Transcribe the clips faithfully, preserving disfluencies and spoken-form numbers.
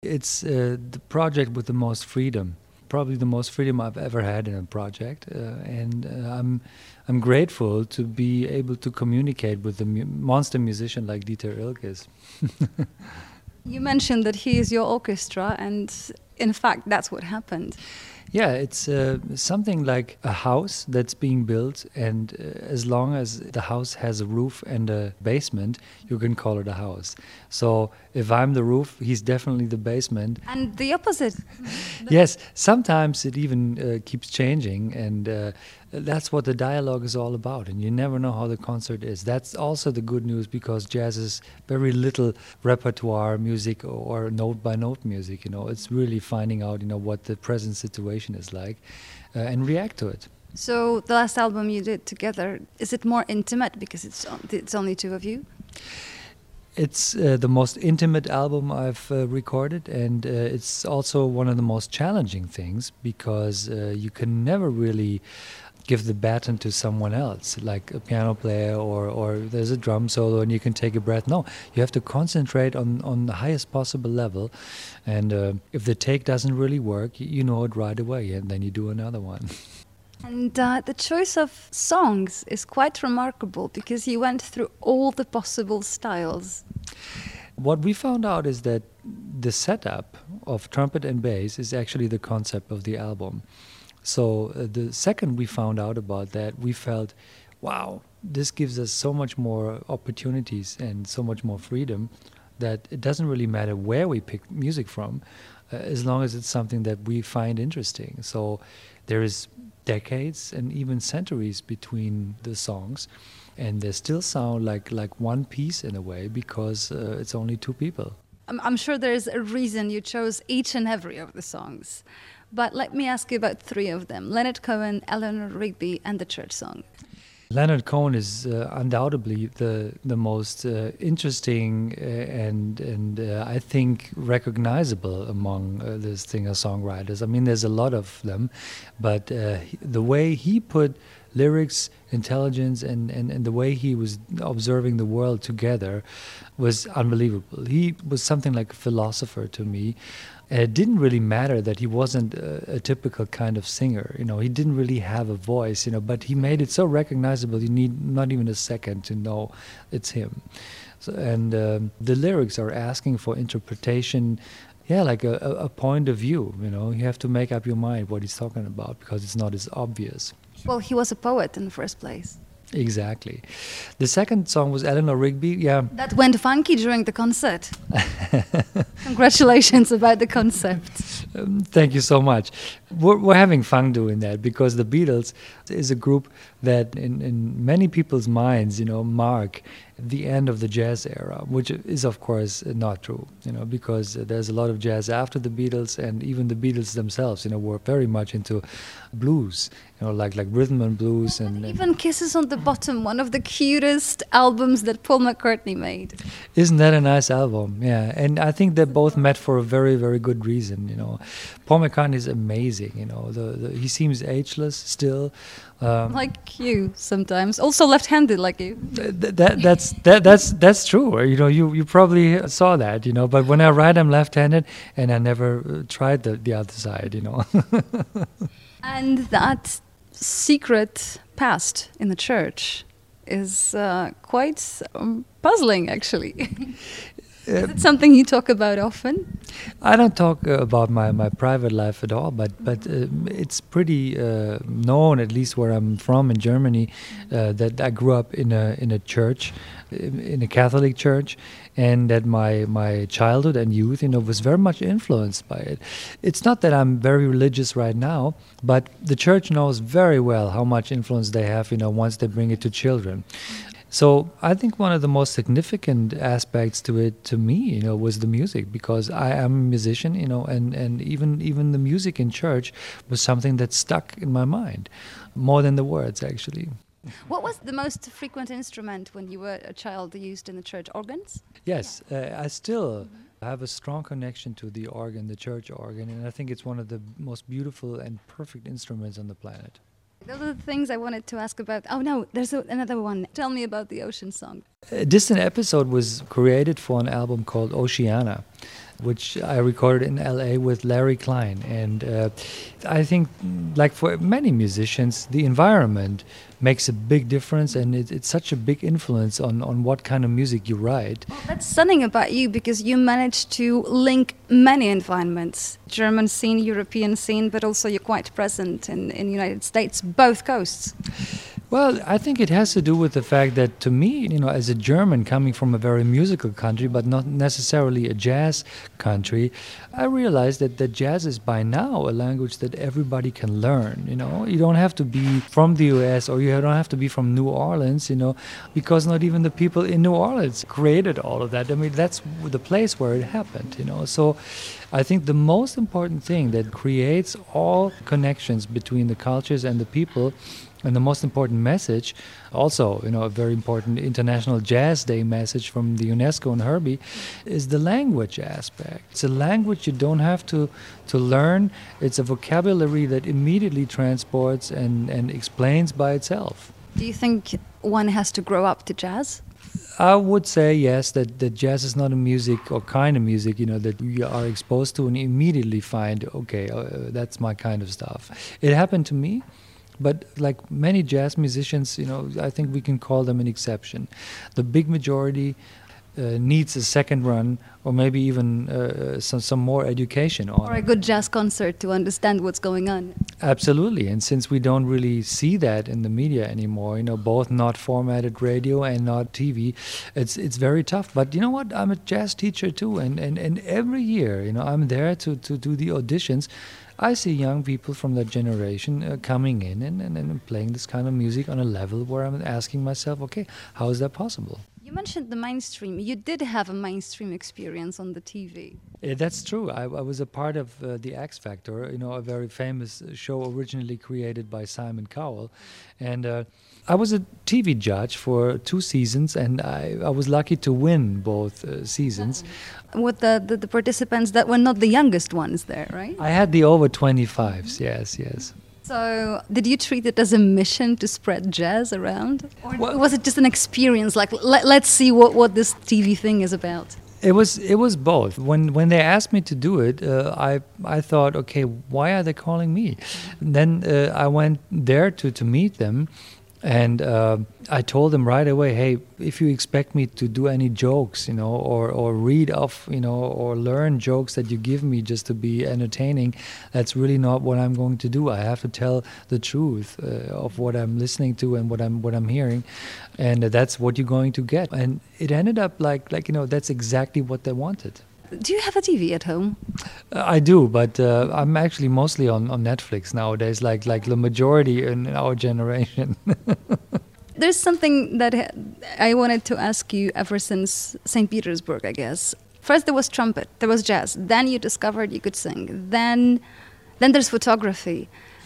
It's uh, the project with the most freedom, probably the most freedom I've ever had in a project, uh, and uh, I'm I'm grateful to be able to communicate with a mu- monster musician like Dieter Ilkes. You mentioned that he is your orchestra, and in fact, that's what happened. Yeah, it's uh, something like a house that's being built, and uh, as long as the house has a roof and a basement, you can call it a house. So if I'm the roof, he's definitely the basement. And the opposite. Yes, sometimes it even uh, keeps changing, and uh, that's what the dialogue is all about. And you never know how the concert is. That's also the good news, because jazz is very little repertoire music or note by note music. You know, it's really finding out, you know, what the present situation is like, uh, and react to it. So the last album you did together, is it more intimate because it's on, it's only two of you? It's uh, the most intimate album I've uh, recorded, and uh, it's also one of the most challenging things, because uh, you can never really give the baton to someone else, like a piano player, or, or there's a drum solo and you can take a breath. No, you have to concentrate on, on the highest possible level, and uh, if the take doesn't really work, you know it right away, and then you do another one. And uh, the choice of songs is quite remarkable, because you went through all the possible styles. What we found out is that the setup of trumpet and bass is actually the concept of the album. So uh, the second we found out about that, we felt, wow, this gives us so much more opportunities and so much more freedom, that it doesn't really matter where we pick music from, uh, as long as it's something that we find interesting. So there is decades and even centuries between the songs, and they still sound like like one piece in a way, because uh, it's only two people. I'm, I'm sure there's a reason you chose each and every of the songs. But let me ask you about three of them: Leonard Cohen, Eleanor Rigby, and the Church Song. Leonard Cohen is uh, undoubtedly the the most uh, interesting uh, and and uh, I think recognizable among uh, the singer-songwriters. I mean, there's a lot of them, but uh, he- the way he put lyrics, intelligence, and, and, and the way he was observing the world together was unbelievable. He was something like a philosopher to me. And it didn't really matter that he wasn't a, a typical kind of singer. You know, he didn't really have a voice, you know, but he made it so recognizable you need not even a second to know it's him. So, and um, the lyrics are asking for interpretation, yeah, like a, a a point of view, you know. You have to make up your mind what he's talking about, because it's not as obvious. Well, he was a poet in the first place. Exactly. The second song was Eleanor Rigby. Yeah, That went funky during the concert. Congratulations about the concept. um, thank you so much. We're, we're having fun doing that, because the Beatles is a group that in, in many people's minds, you know, mark the end of the jazz era, which is of course not true, you know, because there's a lot of jazz after the Beatles, and even the Beatles themselves, you know, were very much into blues, you know, like like rhythm and blues, and, and Even Kisses on the Bottom, one of the cutest albums that Paul McCartney made. isn't that a nice album? Yeah, and I think they're both met for a very, very good reason. You know, Paul McCartney is amazing. You know, the, the he seems ageless still. Um, Like you sometimes. Also left-handed like you. th- that that's that that's that's true. You know, you you probably saw that. You know, but when I write, I'm left-handed, and I never uh, tried the the other side. You know. And that secret past in the church is uh, quite um, puzzling, actually. Is it something you talk about often? I don't talk uh, about my, my private life at all, but but um, it's pretty uh, known, at least where I'm from in Germany, uh, that I grew up in a in a church, in in a Catholic church, and that my my childhood and youth, you know, was very much influenced by it. It's not that I'm very religious right now, but the church knows very well how much influence they have, you know, once they bring it to children. So I think one of the most significant aspects to it, to me, you know, was the music, because I am a musician, you know, and, and even even the music in church was something that stuck in my mind, more than the words, actually. What was the most frequent instrument when you were a child used in the church? Organs? Yes, uh, I still have a strong connection to the organ, the church organ, and I think it's one of the most beautiful and perfect instruments on the planet. Those are the things I wanted to ask about. Oh no, there's a, another one. Tell me about the Ocean Song. A Distant Episode was created for an album called Oceana. which I recorded in L A with Larry Klein. And uh, I think, like for many musicians, the environment makes a big difference, and it, it's such a big influence on, on what kind of music you write. Well, that's stunning about you, because you managed to link many environments, German scene, European scene, but also you're quite present in in the United States, both coasts. Well, I think it has to do with the fact that, to me, you know, as a German coming from a very musical country, but not necessarily a jazz country, I realized that, that jazz is by now a language that everybody can learn. You know, you don't have to be from the U S or you don't have to be from New Orleans, you know, because not even the people in New Orleans created all of that. I mean, that's the place where it happened, you know. So I think the most important thing that creates all connections between the cultures and the people, and the most important message, also, you know, a very important International Jazz Day message from the UNESCO and Herbie, is the language aspect. It's a language you don't have to, to learn. It's a vocabulary that immediately transports and, and explains by itself. Do you think one has to grow up to jazz? I would say yes, that, that jazz is not a music or kind of music, you know, that you are exposed to and immediately find, okay, uh, that's my kind of stuff. It happened to me. But like many jazz musicians, you know, I think we can call them an exception. The big majority uh, needs a second run, or maybe even uh, some, some more education on Or a good jazz concert to understand what's going on. Absolutely. And since we don't really see that in the media anymore, you know, both not formatted radio and not T V, it's it's very tough. But you know what? I'm a jazz teacher too, and, and, and every year, you know, I'm there to, to do the auditions. I see young people from that generation uh, coming in and, and, and playing this kind of music on a level where I'm asking myself, okay, how is that possible? You mentioned the mainstream. You did have a mainstream experience on the T V. Uh, that's true. I, I was a part of uh, the X Factor, you know, a very famous show originally created by Simon Cowell. And uh, I was a T V judge for two seasons, and I, I was lucky to win both uh, seasons. With the, the, the participants that were not the youngest ones there, right? I had the over twenty-fives, yes, yes. So, did you treat it as a mission to spread jazz around? Or Well, was it just an experience, like, let, let's see what, what this T V thing is about? It was it was both. When when they asked me to do it, uh, I I thought, okay, why are they calling me? And then uh, I went there to, to meet them, and uh, I told them right away, hey, if you expect me to do any jokes, you know, or, or read off, you know, or learn jokes that you give me just to be entertaining, that's really not what I'm going to do. I have to tell the truth uh, of what I'm listening to and what I'm what I'm hearing, and uh, that's what you're going to get. And it ended up like like you know that's exactly what they wanted. Do you have a T V at home? Uh, I do, but uh, I'm actually mostly on, on Netflix nowadays, like like the majority in our generation. There's something that ha- I wanted to ask you ever since Saint Petersburg, I guess. First there was trumpet, there was jazz. Then you discovered you could sing. Then, then there's photography,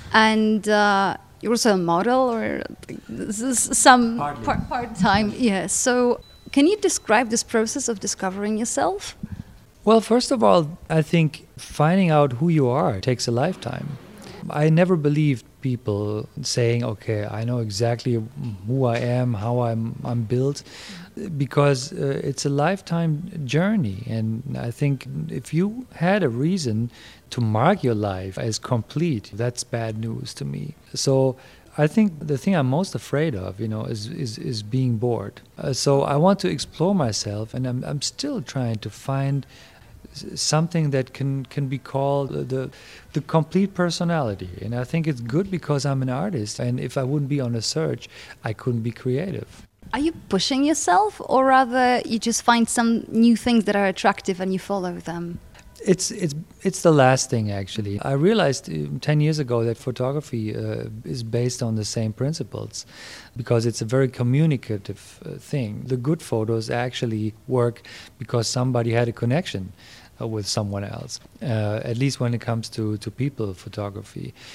and uh, you're also a model, or this is some part part time. Yeah. So, can you describe this process of discovering yourself? Well, first of all, I think finding out who you are takes a lifetime. I never believed people saying, okay, I know exactly who I am, how I'm, I'm built, because uh, it's a lifetime journey. And I think if you had a reason to mark your life as complete, that's bad news to me. So I think the thing I'm most afraid of, you know, is is, is being bored. Uh, so I want to explore myself, and I'm I'm still trying to find something that can, can be called the the complete personality. And I think it's good because I'm an artist, and if I wouldn't be on a search, I couldn't be creative. Are you pushing yourself, or rather you just find some new things that are attractive and you follow them? It's it's it's the last thing, actually. I realized uh, ten years ago that photography uh, is based on the same principles, because it's a very communicative uh, thing. The good photos actually work because somebody had a connection uh, with someone else, uh, at least when it comes to, to people photography.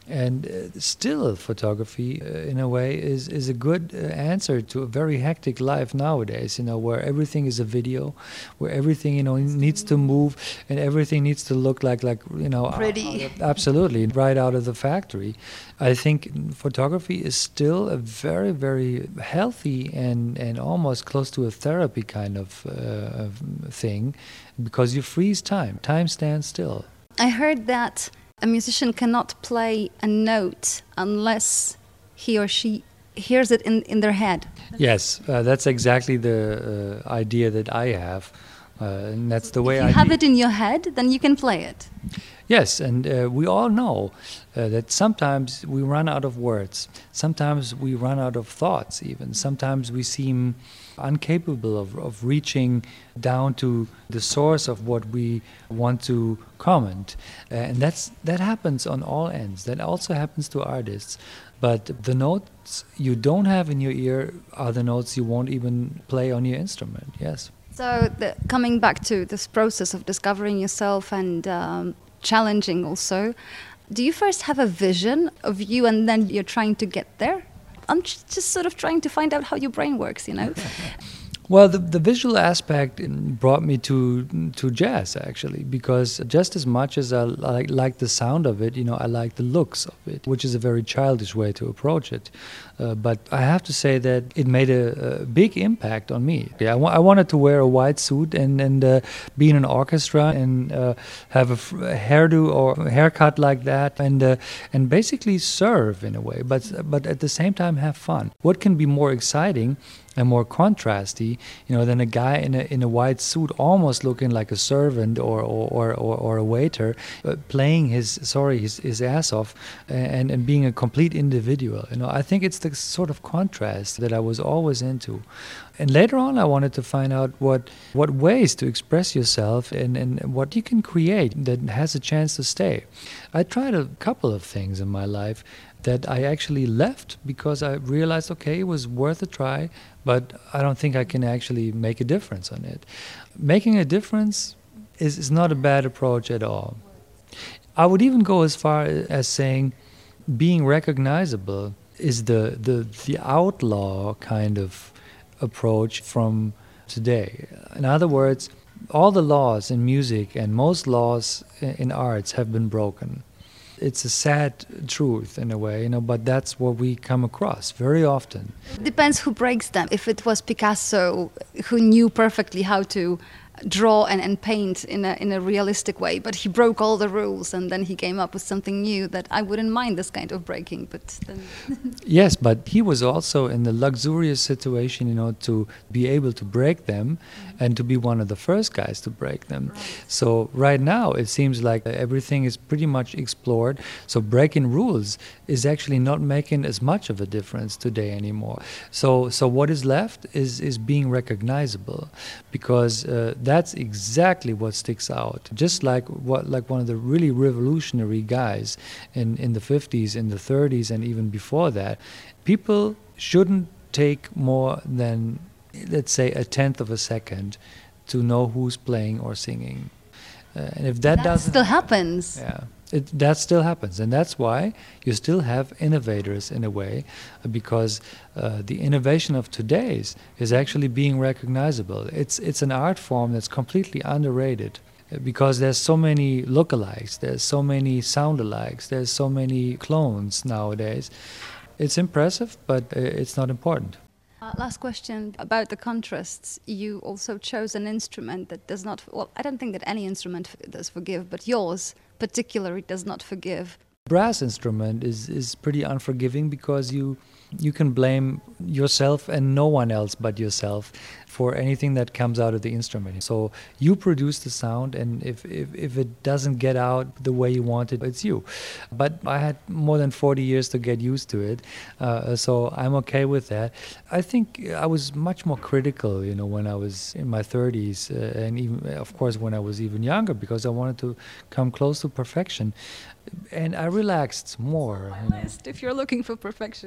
And uh, still, photography, uh, in a way, is, is a good uh, answer to a very hectic life nowadays, you know, where everything is a video, where everything, you know, needs to move and everything needs to look like, like you know, pretty. Uh, absolutely, right out of the factory. I think photography is still a very, very healthy and, and almost close to a therapy kind of uh, thing, because you freeze time. Time stands still. I heard that a musician cannot play a note unless he or she hears it in, in their head. Yes, uh, that's exactly the uh, idea that I have, uh, and that's the way I. If you have it in your head, then you can play it. Yes, and uh, we all know uh, that sometimes we run out of words, sometimes we run out of thoughts even, sometimes we seem incapable of, of reaching down to the source of what we want to comment. Uh, and that's that happens on all ends. That also happens to artists. But the notes you don't have in your ear are the notes you won't even play on your instrument, yes. So the, coming back to this process of discovering yourself and um, challenging also, do you first have a vision of you and then you're trying to get there? I'm just sort of trying to find out how your brain works, you know? Well, the, the visual aspect brought me to to jazz, actually, because just as much as I like, like the sound of it, you know, I like the looks of it, which is a very childish way to approach it. Uh, but I have to say that it made a, a big impact on me. Yeah, I, wa- I wanted to wear a white suit and, and uh, be in an orchestra and uh, have a, f- a hairdo or a haircut like that and uh, and basically serve in a way, but but at the same time have fun. What can be more exciting and more contrasty, you know, than a guy in a in a white suit, almost looking like a servant or or, or, or a waiter, uh, playing his sorry his, his ass off, and, and being a complete individual. You know, I think it's the sort of contrast that I was always into. And later on, I wanted to find out what what ways to express yourself and, and what you can create that has a chance to stay. I tried a couple of things in my life that I actually left because I realized, okay, it was worth a try, but I don't think I can actually make a difference on it. Making a difference is, is not a bad approach at all. I would even go as far as saying being recognizable is the, the, the outlaw kind of approach from today. In other words, all the laws in music and most laws in arts have been broken. It's a sad truth in a way, you know, but that's what we come across very often. Depends who breaks them. If it was Picasso who knew perfectly how to draw and, and paint in a in a realistic way, but he broke all the rules and then he came up with something new, that I wouldn't mind this kind of breaking, but then Yes, but he was also in the luxurious situation, you know, to be able to break them mm-hmm. and to be one of the first guys to break them. Right. So right now it seems like everything is pretty much explored. So breaking rules is actually not making as much of a difference today anymore. So so what is left is is being recognizable, because uh, that's exactly what sticks out. Just like what like one of the really revolutionary guys in, in the fifties, in the thirties, and even before that, people shouldn't take more than, let's say, a tenth of a second to know who's playing or singing. Uh, and if that, that doesn't still happens. Yeah. It, that still happens, and that's why you still have innovators in a way, uh, because uh, the innovation of today's is actually being recognizable. It's it's an art form that's completely underrated, uh, because there's so many lookalikes, there's so many sound-alikes, there's so many clones nowadays. It's impressive, but uh, it's not important. Uh, last question about the contrasts. You also chose an instrument that does not, well, I don't think that any instrument f- does forgive, but yours particularly does not forgive. Brass instrument is, is pretty unforgiving, because you you can blame yourself and no one else but yourself for anything that comes out of the instrument. So you produce the sound, and if, if, if it doesn't get out the way you want it, it's you. But I had more than forty years to get used to it, uh, so I'm okay with that. I think I was much more critical, you know, when I was in my thirties, uh, and even, of course, when I was even younger, because I wanted to come close to perfection. And I relaxed more. You know. If you're looking for perfection.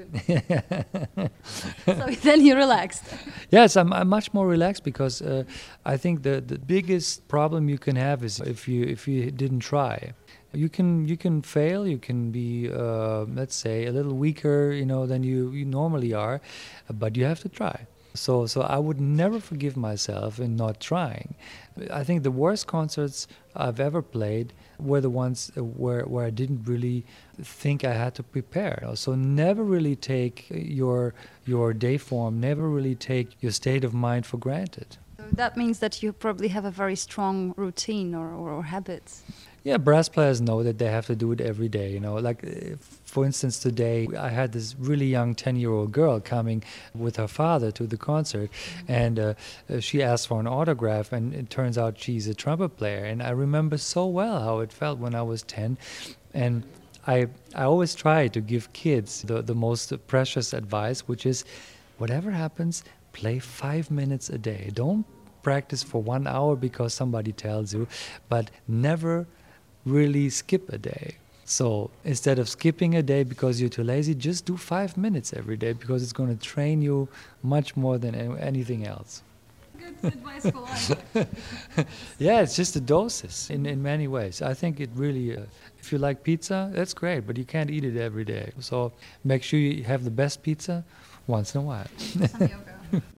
So then you relaxed. Yes, I'm, I'm much more relaxed because uh, I think the, the biggest problem you can have is if you if you didn't try. You can you can fail. You can be uh, let's say a little weaker, you know, than you, you normally are, but you have to try. So so I would never forgive myself in not trying. I think the worst concerts I've ever played were the ones where where I didn't really think I had to prepare. So never really take your your day form, never really take your state of mind for granted. So that means that you probably have a very strong routine or, or, or habits. Yeah, brass players know that they have to do it every day, you know. Like, uh, for instance, today I had this really young ten-year-old girl coming with her father to the concert, mm-hmm. and uh, uh, she asked for an autograph, and it turns out she's a trumpet player. And I remember so well how it felt when I was ten, and I I always try to give kids the, the most precious advice, which is, whatever happens, play five minutes a day. Don't practice for one hour because somebody tells you, but never really skip a day. So instead of skipping a day because you're too lazy, just do five minutes every day because it's going to train you much more than anything else. Good advice for life. Yeah, it's just a doses in, in many ways. I think it really, uh, if you like pizza, that's great, but you can't eat it every day. So make sure you have the best pizza once in a while.